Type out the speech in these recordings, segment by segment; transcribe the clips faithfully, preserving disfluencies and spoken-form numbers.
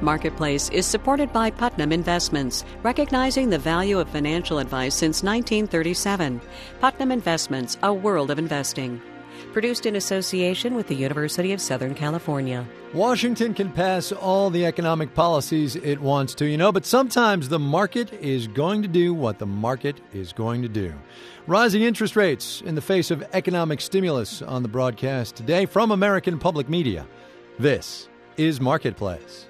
Marketplace is supported by Putnam Investments, recognizing the value of financial advice since nineteen thirty-seven. Putnam Investments, a world of investing. Produced in association with the University of Southern California. Washington can pass all the economic policies it wants to, you know, but sometimes the market is going to do what the market is going to do. Rising interest rates in the face of economic stimulus on the broadcast today from American Public Media. This is Marketplace.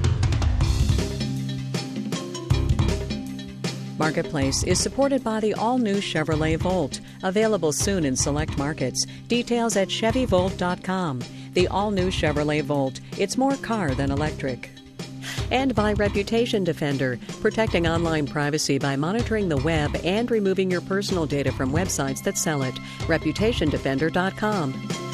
Marketplace is supported by the all-new Chevrolet Volt, available soon in select markets. Details at Chevy Volt dot com. The all-new Chevrolet Volt. It's more car than electric. And by Reputation Defender, protecting online privacy by monitoring the web and removing your personal data from websites that sell it. Reputation Defender dot com.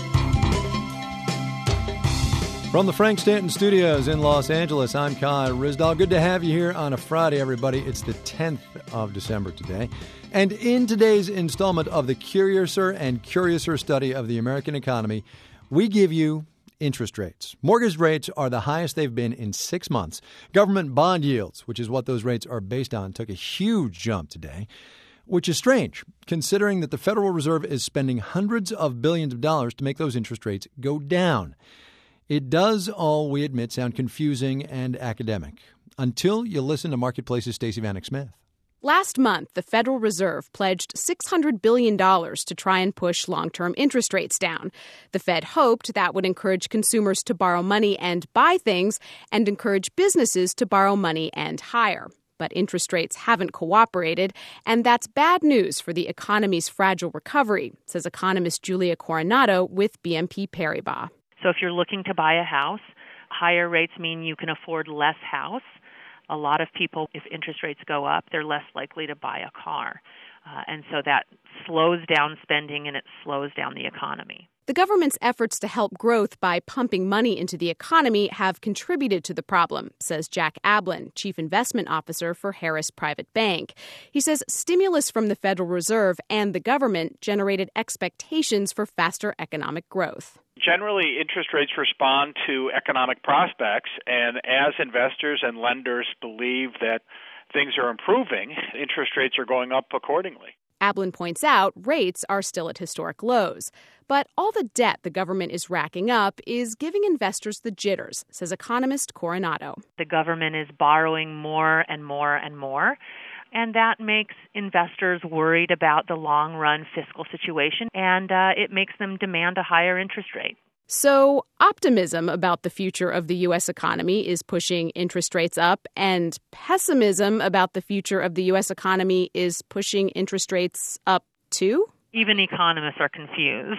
From the Frank Stanton Studios in Los Angeles, I'm Kai Ryssdal. Good to have you here on a Friday, everybody. It's the tenth of December today. And in today's installment of the Curiouser and Curiouser study of the American economy, we give you interest rates. Mortgage rates are the highest they've been in six months. Government bond yields, which is what those rates are based on, took a huge jump today, which is strange, considering that the Federal Reserve is spending hundreds of billions of dollars to make those interest rates go down. It does all, we admit, sound confusing and academic, until you listen to Marketplace's Stacey Vanek Smith. Last month, the Federal Reserve pledged six hundred billion dollars to try and push long-term interest rates down. The Fed hoped that would encourage consumers to borrow money and buy things, and encourage businesses to borrow money and hire. But interest rates haven't cooperated, and that's bad news for the economy's fragile recovery, says economist Julia Coronado with B N P Paribas. So if you're looking to buy a house, higher rates mean you can afford less house. A lot of people, if interest rates go up, they're less likely to buy a car. Uh, and so that slows down spending and it slows down the economy. The government's efforts to help growth by pumping money into the economy have contributed to the problem, says Jack Ablin, Chief Investment Officer for Harris Private Bank. He says stimulus from the Federal Reserve and the government generated expectations for faster economic growth. Generally, interest rates respond to economic prospects, and as investors and lenders believe that things are improving, interest rates are going up accordingly. Ablin points out rates are still at historic lows. But all the debt the government is racking up is giving investors the jitters, says economist Coronado. The government is borrowing more and more and more, and that makes investors worried about the long-run fiscal situation, and uh, it makes them demand a higher interest rate. So optimism about the future of the U S economy is pushing interest rates up, and pessimism about the future of the U S economy is pushing interest rates up too? Even economists are confused.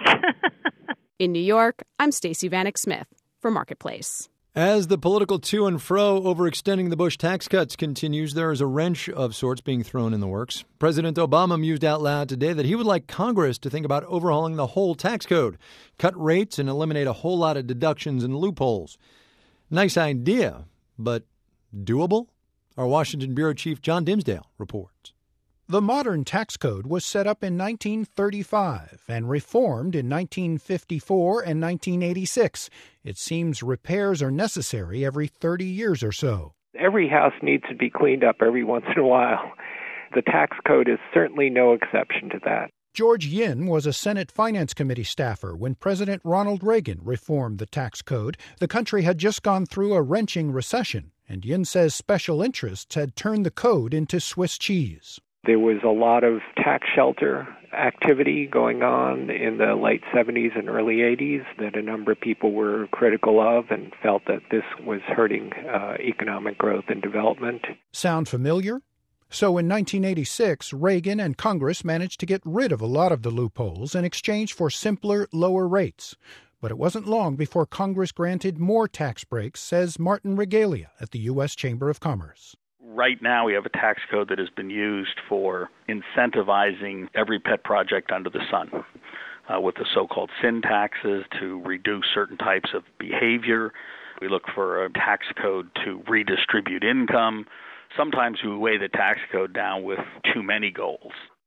In New York, I'm Stacey Vanek Smith for Marketplace. As the political to and fro over extending the Bush tax cuts continues, there is a wrench of sorts being thrown in the works. President Obama mused out loud today that he would like Congress to think about overhauling the whole tax code, cut rates, and eliminate a whole lot of deductions and loopholes. Nice idea, but doable? Our Washington Bureau Chief John Dimsdale reports. The modern tax code was set up in nineteen thirty-five and reformed in nineteen fifty-four and nineteen eighty-six. It seems repairs are necessary every thirty years or so. Every house needs to be cleaned up every once in a while. The tax code is certainly no exception to that. George Yin was a Senate Finance Committee staffer when President Ronald Reagan reformed the tax code. The country had just gone through a wrenching recession, and Yin says special interests had turned the code into Swiss cheese. There was a lot of tax shelter activity going on in the late seventies and early eighties that a number of people were critical of and felt that this was hurting uh, economic growth and development. Sound familiar? So in nineteen eighty-six, Reagan and Congress managed to get rid of a lot of the loopholes in exchange for simpler, lower rates. But it wasn't long before Congress granted more tax breaks, says Martin Regalia at the U S Chamber of Commerce. Right now, we have a tax code that has been used for incentivizing every pet project under the sun, uh, with the so-called sin taxes to reduce certain types of behavior. We look for a tax code to redistribute income. Sometimes we weigh the tax code down with too many goals.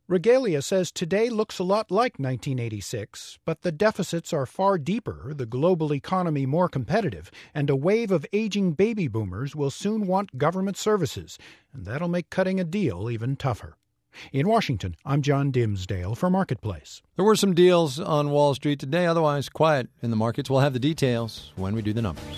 Regalia says today looks a lot like nineteen eighty-six, but the deficits are far deeper, the global economy more competitive, and a wave of aging baby boomers will soon want government services, and that'll make cutting a deal even tougher. In Washington, I'm John Dimsdale for Marketplace. There were some deals on Wall Street today, otherwise quiet in the markets. We'll have the details when we do the numbers.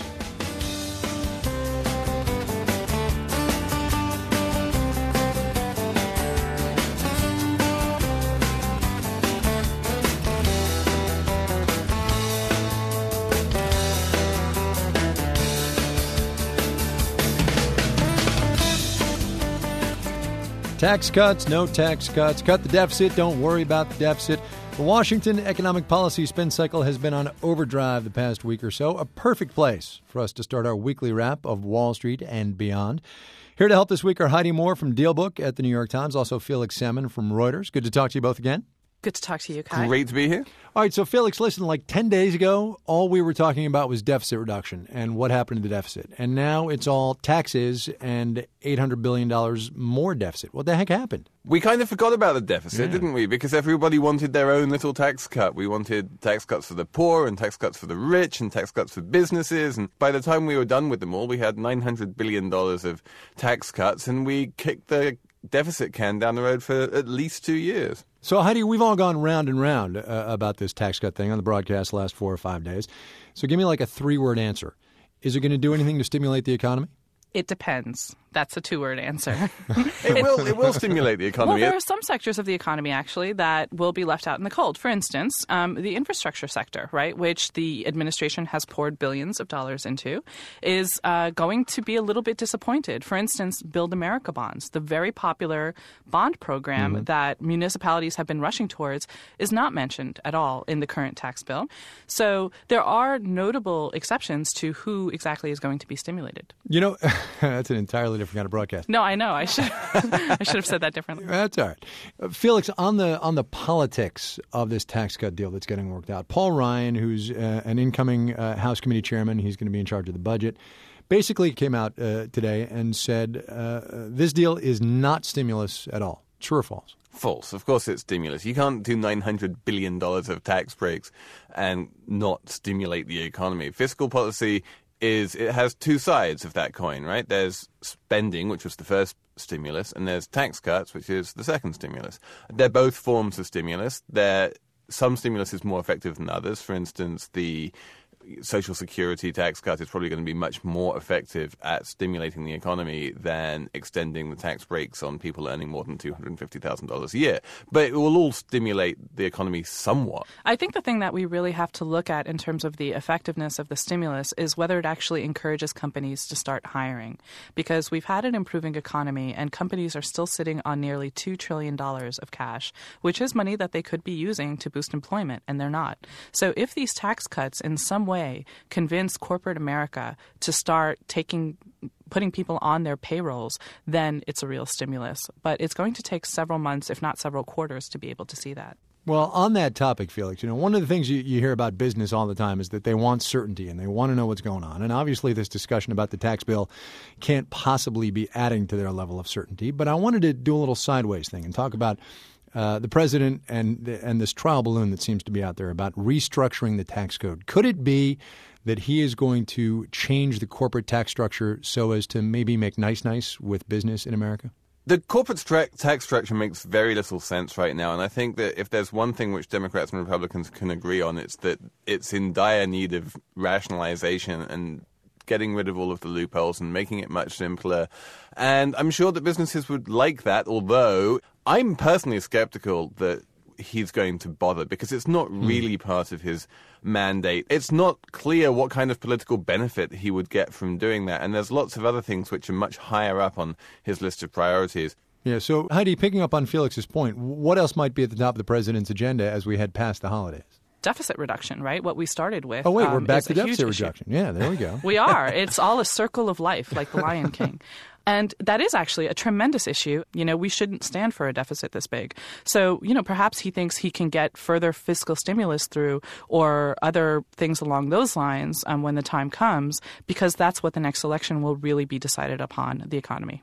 Tax cuts, no tax cuts, cut the deficit, don't worry about the deficit. The Washington economic policy spin cycle has been on overdrive the past week or so, a perfect place for us to start our weekly wrap of Wall Street and beyond. Here to help this week are Heidi Moore from DealBook at the New York Times, also Felix Salmon from Reuters. Good to talk to you both again. Good to talk to you, Kai. Great to be here. All right, so Felix, listen, like ten days ago, all we were talking about was deficit reduction and what happened to the deficit. And now it's all taxes and eight hundred billion dollars more deficit. What the heck happened? We kind of forgot about the deficit, Yeah. didn't we? Because everybody wanted their own little tax cut. We wanted tax cuts for the poor and tax cuts for the rich and tax cuts for businesses. And by the time we were done with them all, we had nine hundred billion dollars of tax cuts, and we kicked the deficit can down the road for at least two years. So, Heidi, we've all gone round and round uh, about this tax cut thing on the broadcast the last four or five days. So give me like a three-word answer. Is it going to do anything to stimulate the economy? It depends. That's a two-word answer. It will it will stimulate the Well, economy. there are some sectors of the economy, actually, that will be left out in the cold. For instance, um, the infrastructure sector, right, which the administration has poured billions of dollars into, is uh, going to be a little bit disappointed. For instance, Build America bonds, the very popular bond program mm-hmm. that municipalities have been rushing towards, is not mentioned at all in the current tax bill. So there are notable exceptions to who exactly is going to be stimulated. You know, that's an entirely different kind of broadcast. No, I know. I should I should have said that differently. That's all right. Uh, Felix, on the on the politics of this tax cut deal that's getting worked out, Paul Ryan, who's uh, an incoming uh, House committee chairman, he's going to be in charge of the budget, basically came out uh, today and said uh, this deal is not stimulus at all. True or false? False. Of course it's stimulus. You can't do nine hundred billion dollars of tax breaks and not stimulate the economy. Fiscal policy is it has two sides of that coin, right? There's spending, which was the first stimulus, and there's tax cuts, which is the second stimulus. They're both forms of stimulus. They're, some stimulus is more effective than others. For instance, the Social Security tax cut is probably going to be much more effective at stimulating the economy than extending the tax breaks on people earning more than two hundred fifty thousand dollars a year. But it will all stimulate the economy somewhat. I think the thing that we really have to look at in terms of the effectiveness of the stimulus is whether it actually encourages companies to start hiring. Because we've had an improving economy and companies are still sitting on nearly two trillion dollars of cash, which is money that they could be using to boost employment, and they're not. So if these tax cuts in some way convince corporate America to start taking putting people on their payrolls, then it's a real stimulus. But it's going to take several months, if not several quarters, to be able to see that. Well, on that topic, Felix, you know, one of the things you, you hear about business all the time is that they want certainty and they want to know what's going on. And obviously this discussion about the tax bill can't possibly be adding to their level of certainty. But I wanted to do a little sideways thing and talk about Uh, the president and and this trial balloon that seems to be out there about restructuring the tax code. Could it be that he is going to change the corporate tax structure so as to maybe make nice-nice with business in America? The corporate stra- tax structure makes very little sense right now, and I think that if there's one thing which Democrats and Republicans can agree on, it's that it's in dire need of rationalization and getting rid of all of the loopholes and making it much simpler. And I'm sure that businesses would like that, although I'm personally skeptical that he's going to bother because it's not really mm. part of his mandate. It's not clear what kind of political benefit he would get from doing that. And there's lots of other things which are much higher up on his list of priorities. Yeah, so Heidi, picking up on Felix's point, what else might be at the top of the president's agenda as we head past the holidays? Deficit reduction, right? What we started with. Oh, wait, um, we're back to a deficit huge reduction. Issue. Yeah, there we go. We are. It's all a circle of life, like the Lion King. And that is actually a tremendous issue. You know, we shouldn't stand for a deficit this big. So, you know, perhaps he thinks he can get further fiscal stimulus through or other things along those lines um, when the time comes, because that's what the next election will really be decided upon, the economy.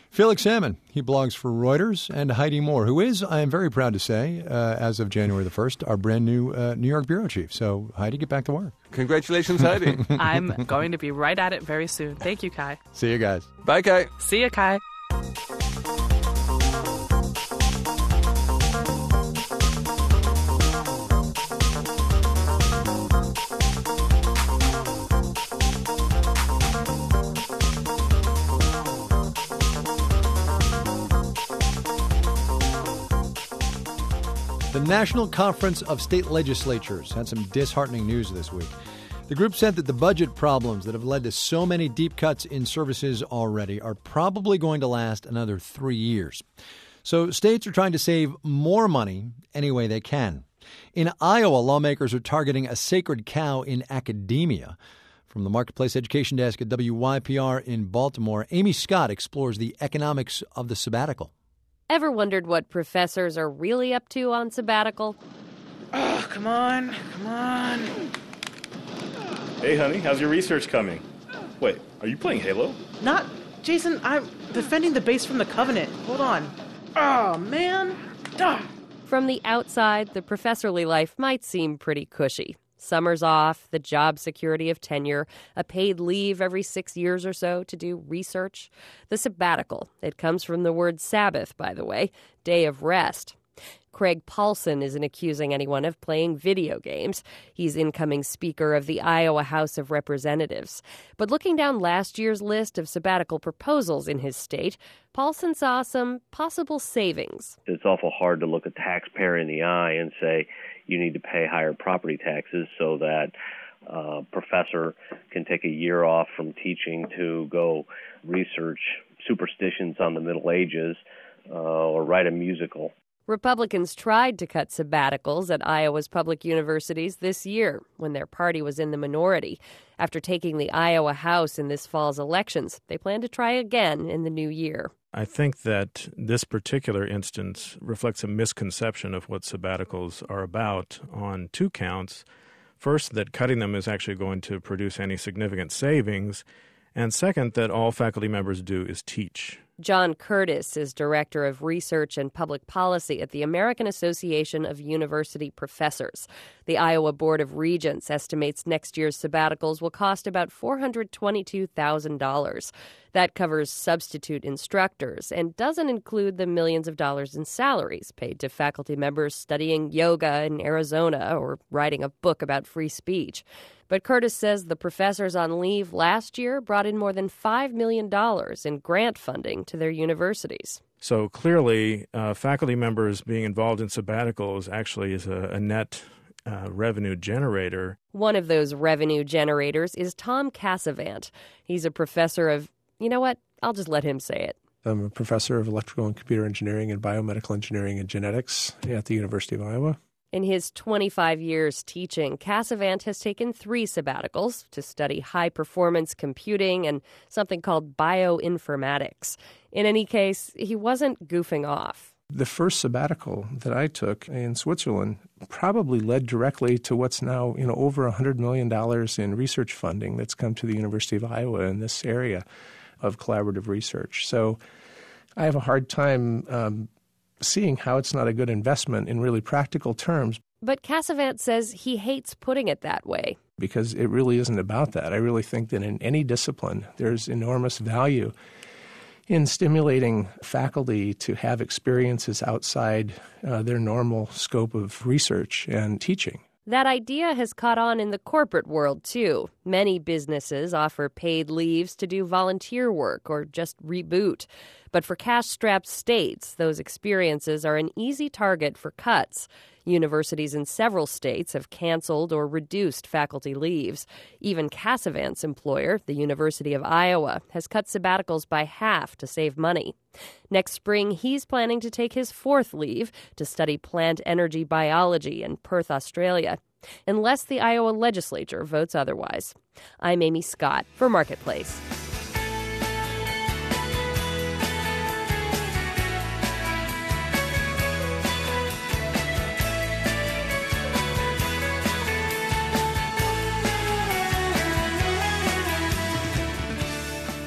Felix Salmon, he blogs for Reuters, and Heidi Moore, who is, I am very proud to say, uh, as of January the first, our brand new uh, New York bureau chief. So, Heidi, get back to work. Congratulations, Heidi. I'm going to be right at it very soon. Thank you, Kai. See you guys. Bye, Kai. See you, Kai. The National Conference of State Legislatures had some disheartening news this week. The group said that the budget problems that have led to so many deep cuts in services already are probably going to last another three years. So states are trying to save more money any way they can. In Iowa, lawmakers are targeting a sacred cow in academia. From the Marketplace Education Desk at W Y P R in Baltimore, Amy Scott explores the economics of the sabbatical. Ever wondered what professors are really up to on sabbatical? Oh, come on, come on. Hey, honey, how's your research coming? Wait, are you playing Halo? Not, Jason, I'm defending the base from the Covenant. Hold on. Oh, man. Ah. From the outside, the professorly life might seem pretty cushy. Summers off, the job security of tenure, a paid leave every six years or so to do research. The sabbatical. It comes from the word Sabbath, by the way, day of rest. Craig Paulson isn't accusing anyone of playing video games. He's incoming Speaker of the Iowa House of Representatives. But looking down last year's list of sabbatical proposals in his state, Paulson saw some possible savings. It's awful hard to look a taxpayer in the eye and say, you need to pay higher property taxes so that a professor can take a year off from teaching to go research superstitions on the Middle Ages uh, or write a musical. Republicans tried to cut sabbaticals at Iowa's public universities this year when their party was in the minority. After taking the Iowa House in this fall's elections, they plan to try again in the new year. I think that this particular instance reflects a misconception of what sabbaticals are about on two counts. First, that cutting them is actually going to produce any significant savings, and second, that all faculty members do is teach. John Curtis is Director of Research and Public Policy at the American Association of University Professors. The Iowa Board of Regents estimates next year's sabbaticals will cost about four hundred twenty-two thousand dollars. That covers substitute instructors and doesn't include the millions of dollars in salaries paid to faculty members studying yoga in Arizona or writing a book about free speech. But Curtis says the professors on leave last year brought in more than five million dollars in grant funding to their universities. So clearly, uh, faculty members being involved in sabbaticals actually is a, a net uh, revenue generator. One of those revenue generators is Tom Cassavant. He's a professor of, you know what, I'll just let him say it. I'm a professor of electrical and computer engineering and biomedical engineering and genetics at the University of Iowa. In his twenty-five years teaching, Cassavant has taken three sabbaticals to study high-performance computing and something called bioinformatics. In any case, he wasn't goofing off. The first sabbatical that I took in Switzerland probably led directly to what's now, you know, over one hundred million dollars in research funding that's come to the University of Iowa in this area of collaborative research. So I have a hard time um, seeing how it's not a good investment in really practical terms. But Cassavant says he hates putting it that way. Because it really isn't about that. I really think that in any discipline, there's enormous value in stimulating faculty to have experiences outside uh, their normal scope of research and teaching. That idea has caught on in the corporate world, too. Many businesses offer paid leaves to do volunteer work or just reboot. But for cash-strapped states, those experiences are an easy target for cuts. Universities in several states have canceled or reduced faculty leaves. Even Cassavant's employer, the University of Iowa, has cut sabbaticals by half to save money. Next spring, he's planning to take his fourth leave to study plant energy biology in Perth, Australia, unless the Iowa legislature votes otherwise. I'm Amy Scott for Marketplace.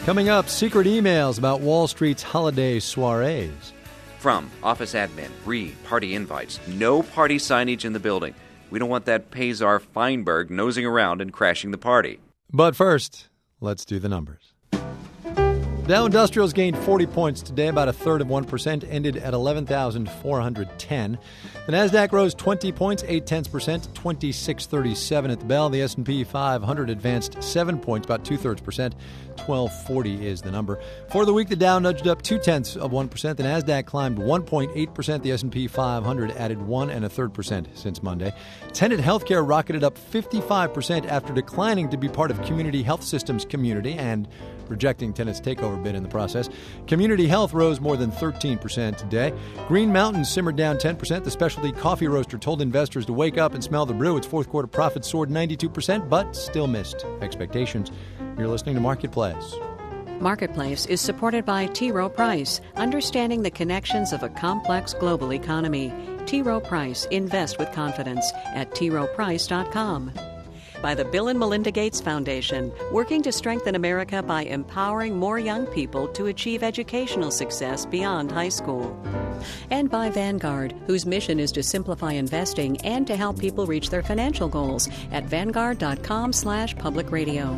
Coming up, secret emails about Wall Street's holiday soirees. From office admin, read party invites, no party signage in the building. We don't want that Pazar Feinberg nosing around and crashing the party. But first, let's do the numbers. Dow Industrials gained forty points today, about a third of one percent, ended at eleven thousand four hundred ten. The Nasdaq rose twenty points, eight tenths percent, twenty-six thirty-seven at the bell. The S and P five hundred advanced seven points, about two-thirds percent, twelve forty is the number. For the week, the Dow nudged up two-tenths of one percent. The Nasdaq climbed one point eight percent. The S and P five hundred added one and a third percent since Monday. Tenet Healthcare rocketed up fifty-five percent after declining to be part of Community Health Systems Community and rejecting Tenet's takeover bid in the process. Community Health rose more than thirteen percent today. Green Mountain simmered down ten percent. The specialty coffee roaster told investors to wake up and smell the brew. Its fourth quarter profits soared ninety-two percent, but still missed expectations. You're listening to Marketplace. Marketplace is supported by T. Rowe Price, understanding the connections of a complex global economy. T. Rowe Price, invest with confidence at t rowe price dot com. By the Bill and Melinda Gates Foundation, working to strengthen America by empowering more young people to achieve educational success beyond high school. And by Vanguard, whose mission is to simplify investing and to help people reach their financial goals at vanguard dot com slash public radio.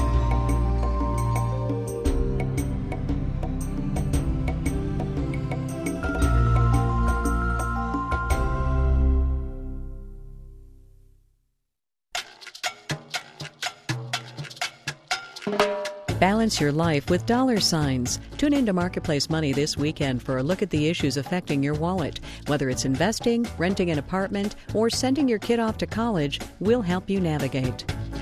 Balance your life with dollar signs. Tune into Marketplace Money this weekend for a look at the issues affecting your wallet. Whether it's investing, renting an apartment, or sending your kid off to college, we'll help you navigate.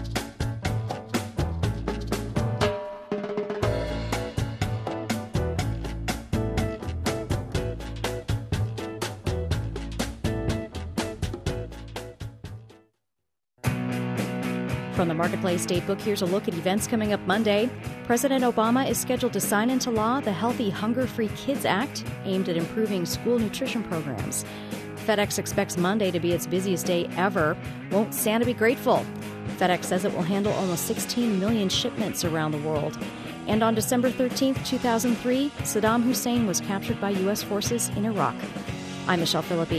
From the Marketplace Datebook, here's a look at events coming up Monday. President Obama is scheduled to sign into law the Healthy Hunger-Free Kids Act, aimed at improving school nutrition programs. FedEx expects Monday to be its busiest day ever. Won't Santa be grateful? FedEx says it will handle almost sixteen million shipments around the world. And on December thirteenth, two thousand three, Saddam Hussein was captured by U S forces in Iraq. I'm Michelle Philippi.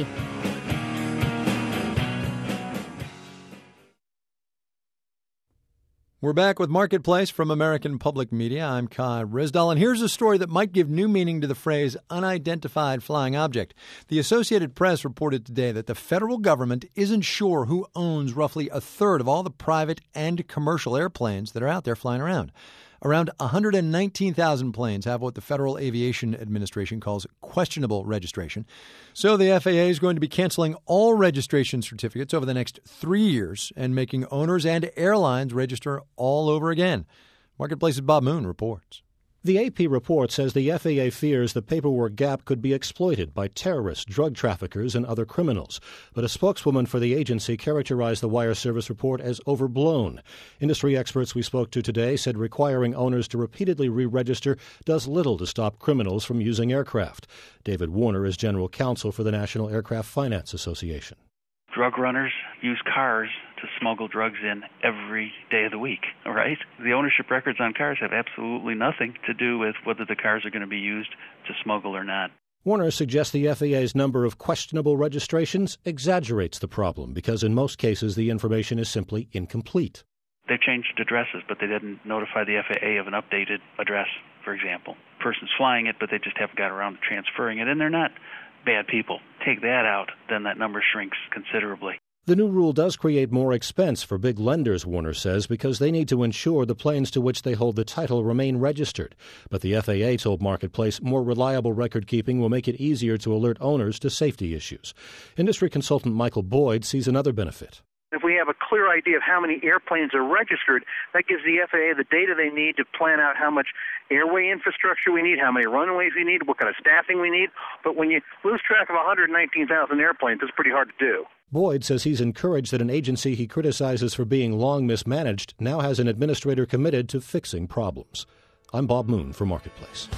We're back with Marketplace from American Public Media. I'm Kai Ryssdal, and here's a story that might give new meaning to the phrase unidentified flying object. The Associated Press reported today that the federal government isn't sure who owns roughly a third of all the private and commercial airplanes that are out there flying around. Around one hundred nineteen thousand planes have what the Federal Aviation Administration calls questionable registration. So the F A A is going to be canceling all registration certificates over the next three years and making owners and airlines register all over again. Marketplace's Bob Moon reports. The A P report says the F A A fears the paperwork gap could be exploited by terrorists, drug traffickers, and other criminals. But a spokeswoman for the agency characterized the wire service report as overblown. Industry experts we spoke to today said requiring owners to repeatedly re-register does little to stop criminals from using aircraft. David Warner is general counsel for the National Aircraft Finance Association. Drug runners use cars to smuggle drugs in every day of the week, right? The ownership records on cars have absolutely nothing to do with whether the cars are going to be used to smuggle or not. Warner suggests the F A A's number of questionable registrations exaggerates the problem because in most cases the information is simply incomplete. They changed addresses, but they didn't notify the F A A of an updated address, for example. Person's flying it, but they just haven't got around to transferring it, and they're not bad people. Take that out, then that number shrinks considerably. The new rule does create more expense for big lenders, Warner says, because they need to ensure the planes to which they hold the title remain registered. But the F A A told Marketplace more reliable record-keeping will make it easier to alert owners to safety issues. Industry consultant Michael Boyd sees another benefit. If we have a clear idea of how many airplanes are registered, that gives the F A A the data they need to plan out how much airway infrastructure we need, how many runways we need, what kind of staffing we need. But when you lose track of one hundred nineteen thousand airplanes, it's pretty hard to do. Boyd says he's encouraged that an agency he criticizes for being long mismanaged now has an administrator committed to fixing problems. I'm Bob Moon for Marketplace.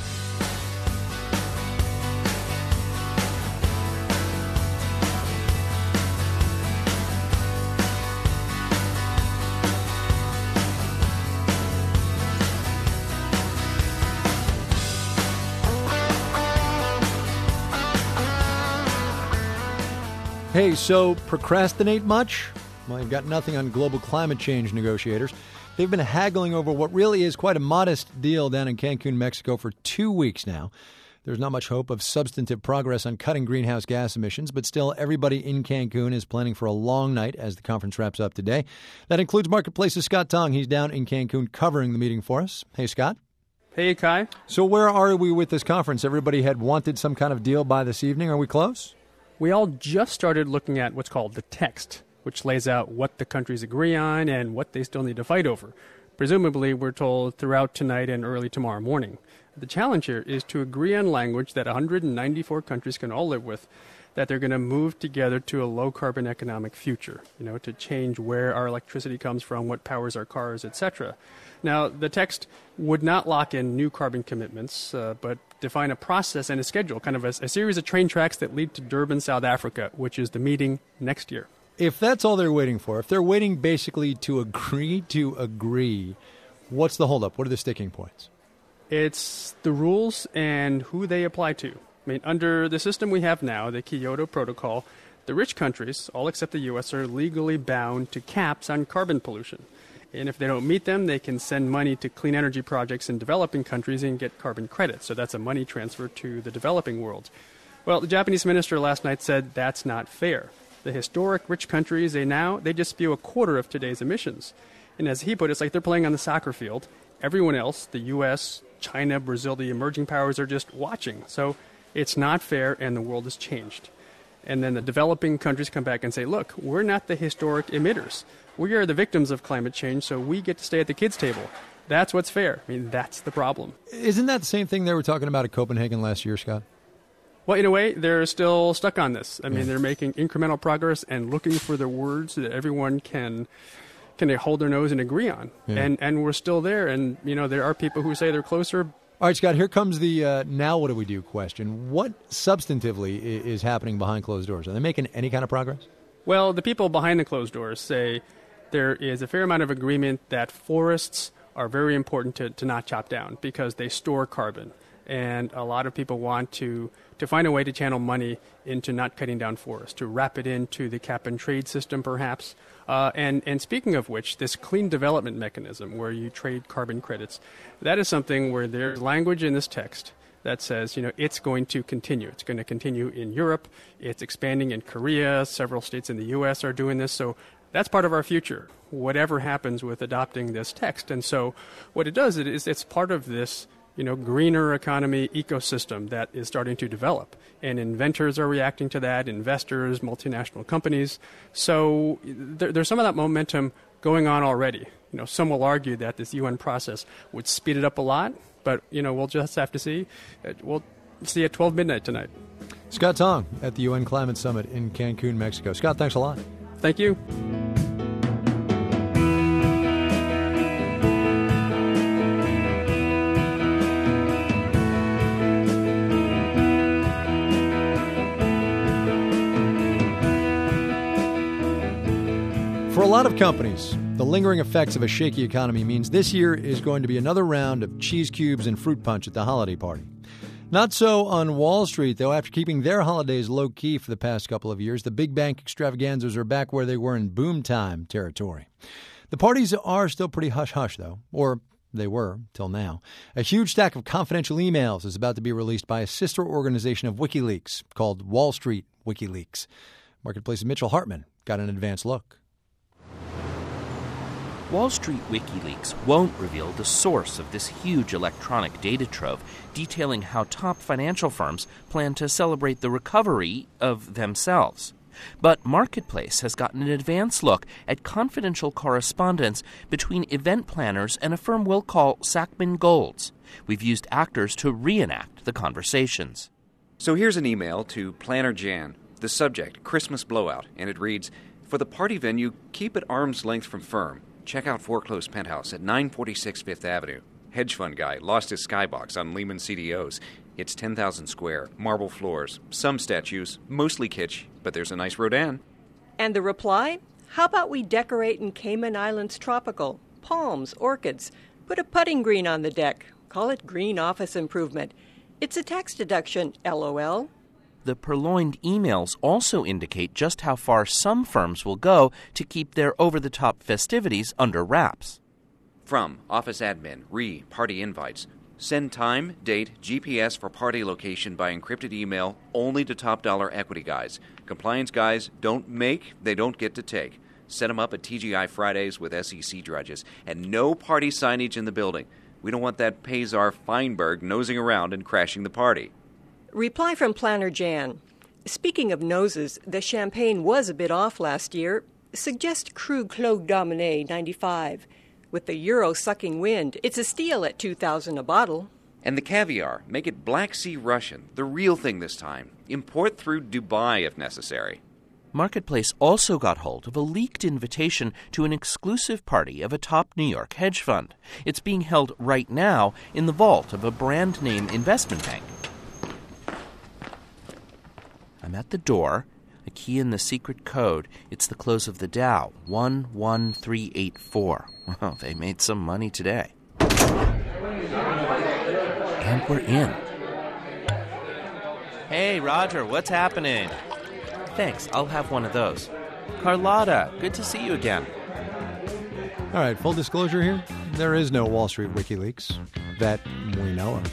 Hey, so procrastinate much? Well, you've got nothing on global climate change negotiators. They've been haggling over what really is quite a modest deal down in Cancun, Mexico for two weeks now. There's not much hope of substantive progress on cutting greenhouse gas emissions, but still everybody in Cancun is planning for a long night as the conference wraps up today. That includes Marketplace's Scott Tong. He's down in Cancun covering the meeting for us. Hey, Scott. Hey, Kai. So where are we with this conference? Everybody had wanted some kind of deal by this evening. Are we close? We all just started looking at what's called the text, which lays out what the countries agree on and what they still need to fight over. Presumably, we're told throughout tonight and early tomorrow morning. The challenge here is to agree on language that one hundred ninety-four countries can all live with, that they're going to move together to a low-carbon economic future, you know, to change where our electricity comes from, what powers our cars, et cetera. Now, the text would not lock in new carbon commitments, uh, but define a process and a schedule, kind of a, a series of train tracks that lead to Durban, South Africa, which is the meeting next year. If that's all they're waiting for, if they're waiting basically to agree to agree, what's the holdup? What are the sticking points? It's the rules and who they apply to. I mean, under the system we have now, the Kyoto Protocol, the rich countries, all except the U S, are legally bound to caps on carbon pollution. And if they don't meet them, they can send money to clean energy projects in developing countries and get carbon credits. So that's a money transfer to the developing world. Well, the Japanese minister last night said that's not fair. The historic rich countries, they now, they just spew a quarter of today's emissions. And as he put it, it's like they're playing on the soccer field. Everyone else, the U S, China, Brazil, the emerging powers, are just watching. So it's not fair, and the world has changed. And then the developing countries come back and say, look, we're not the historic emitters. We are the victims of climate change, so we get to stay at the kids' table. That's what's fair. I mean, that's the problem. Isn't that the same thing they were talking about at Copenhagen last year, Scott? Well, in a way, they're still stuck on this. I mean, they're making incremental progress and looking for the words that everyone can can hold their nose and agree on. Yeah. And and we're still there. And, you know, there are people who say they're closer. All right, Scott, here comes the uh, now what do we do question. What substantively is happening behind closed doors? Are they making any kind of progress? Well, the people behind the closed doors say there is a fair amount of agreement that forests are very important to, to not chop down because they store carbon. And a lot of people want to, to find a way to channel money into not cutting down forests, to wrap it into the cap-and-trade system perhaps. Uh, and, and speaking of which, this clean development mechanism where you trade carbon credits, that is something where there's language in this text that says, you know, it's going to continue. It's going to continue in Europe. It's expanding in Korea. Several states in the U S are doing this. So that's part of our future, whatever happens with adopting this text. And so what it does is it's part of this, you know, greener economy ecosystem that is starting to develop. And inventors are reacting to that, investors, multinational companies. So there, there's some of that momentum going on already. You know, some will argue that this U N process would speed it up a lot, but, you know, we'll just have to see. We'll see at twelve midnight tonight. Scott Tong at the U N Climate Summit in Cancun, Mexico. Scott, thanks a lot. Thank you. For a lot of companies, the lingering effects of a shaky economy means this year is going to be another round of cheese cubes and fruit punch at the holiday party. Not so on Wall Street, though. After keeping their holidays low-key for the past couple of years, the big bank extravaganzas are back where they were in boom time territory. The parties are still pretty hush-hush, though, or they were till now. A huge stack of confidential emails is about to be released by a sister organization of WikiLeaks called Wall Street WikiLeaks. Marketplace's Mitchell Hartman got an advance look. Wall Street WikiLeaks won't reveal the source of this huge electronic data trove detailing how top financial firms plan to celebrate the recovery of themselves. But Marketplace has gotten an advance look at confidential correspondence between event planners and a firm we'll call Sackman Golds. We've used actors to reenact the conversations. So here's an email to Planner Jan. The subject, Christmas Blowout, and it reads, "For the party venue, keep at arm's length from firm. Check out Foreclosed Penthouse at nine forty-six Fifth Avenue. Hedge fund guy lost his skybox on Lehman C D Os. It's ten thousand square, marble floors, some statues, mostly kitsch, but there's a nice Rodin." And the reply? How about we decorate in Cayman Islands tropical? Palms, orchids. Put a putting green on the deck. Call it green office improvement. It's a tax deduction, LOL. the purloined emails also indicate just how far some firms will go to keep their over-the-top festivities under wraps. From Office Admin, re Party Invites. Send time, date, G P S for party location by encrypted email only to top dollar equity guys. Compliance guys don't make, they don't get to take. Set them up at T G I Fridays with S E C drudges. And no party signage in the building. We don't want that Pazar Feinberg nosing around and crashing the party. Reply from Planner Jan. Speaking of noses, the champagne was a bit off last year. Suggest Krug Clos Domine ninety-five. With the euro sucking wind, it's a steal at two thousand dollars a bottle. And the caviar, make it Black Sea Russian, the real thing this time. Import through Dubai if necessary. Marketplace also got hold of a leaked invitation to an exclusive party of a top New York hedge fund. It's being held right now in the vault of a brand-name investment bank. I'm at the door. A key in the secret code. It's the close of the Dow, one one three eight four. Well, they made some money today. And we're in. Hey, Roger, what's happening? Thanks, I'll have one of those. Carlotta, good to see you again. All right, full disclosure here. There is no Wall Street WikiLeaks that we know of.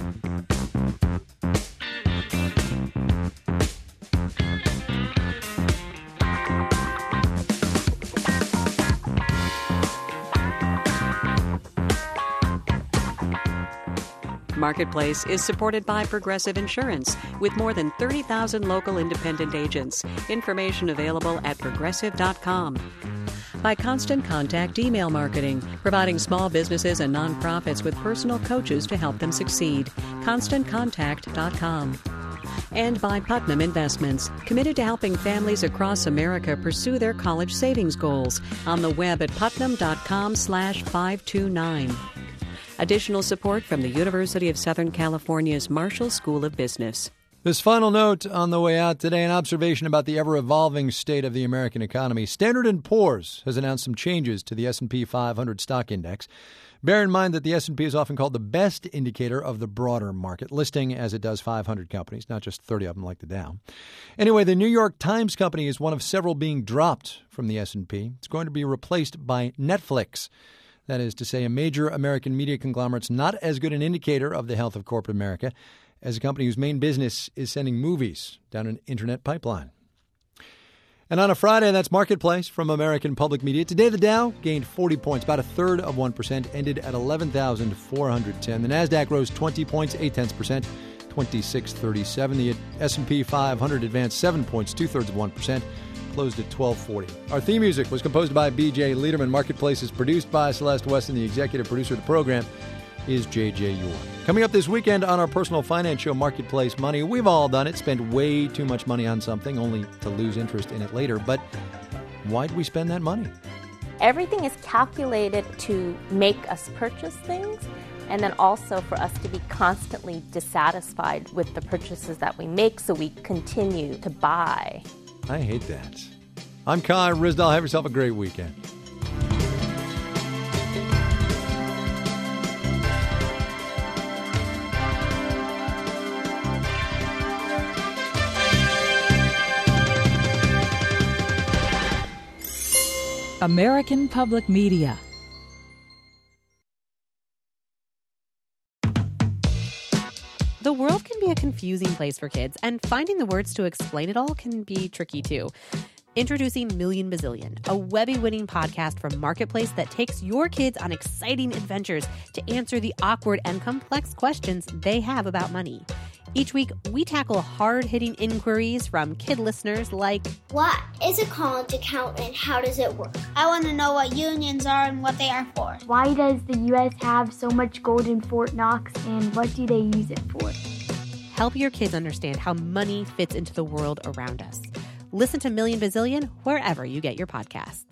Marketplace is supported by Progressive Insurance with more than thirty thousand local independent agents. Information available at progressive dot com. By Constant Contact Email Marketing, providing small businesses and nonprofits with personal coaches to help them succeed. constant contact dot com. And by Putnam Investments, committed to helping families across America pursue their college savings goals. On the web at putnam dot com slash five two nine. Additional support from the University of Southern California's Marshall School of Business. This final note on the way out today, an observation about the ever-evolving state of the American economy. Standard and Poor's has announced some changes to the S and P five hundred stock index. Bear in mind that the S and P is often called the best indicator of the broader market, listing as it does five hundred companies, not just thirty of them like the Dow. Anyway, the New York Times Company is one of several being dropped from the S and P. It's going to be replaced by Netflix. That is to say, a major American media conglomerate's not as good an indicator of the health of corporate America as a company whose main business is sending movies down an internet pipeline. And on a Friday, that's Marketplace from American Public Media. Today, the Dow gained forty points, about a third of one percent, ended at eleven thousand four hundred ten. The NASDAQ rose twenty points, eight tenths percent, twenty-six thirty-seven. The S and P five hundred advanced seven points, two-thirds of one percent, closed at twelve forty. Our theme music was composed by B J Liederman. Marketplace is produced by Celeste Weston. The executive producer of the program is J J York. Coming up this weekend on our personal finance show, Marketplace Money, we've all done it, spend way too much money on something only to lose interest in it later. But why do we spend that money? Everything is calculated to make us purchase things, and then also for us to be constantly dissatisfied with the purchases that we make, so we continue to buy. I hate that. I'm Kai Ryssdal. Have yourself a great weekend. American Public Media. The world can be a confusing place for kids, and finding the words to explain it all can be tricky too. Introducing Million Bazillion, a Webby-winning podcast from Marketplace that takes your kids on exciting adventures to answer the awkward and complex questions they have about money. Each week, we tackle hard-hitting inquiries from kid listeners like, what is a college account and how does it work? I want to know what unions are and what they are for. Why does the U S have so much gold in Fort Knox and what do they use it for? Help your kids understand how money fits into the world around us. Listen to Million Bazillion wherever you get your podcasts.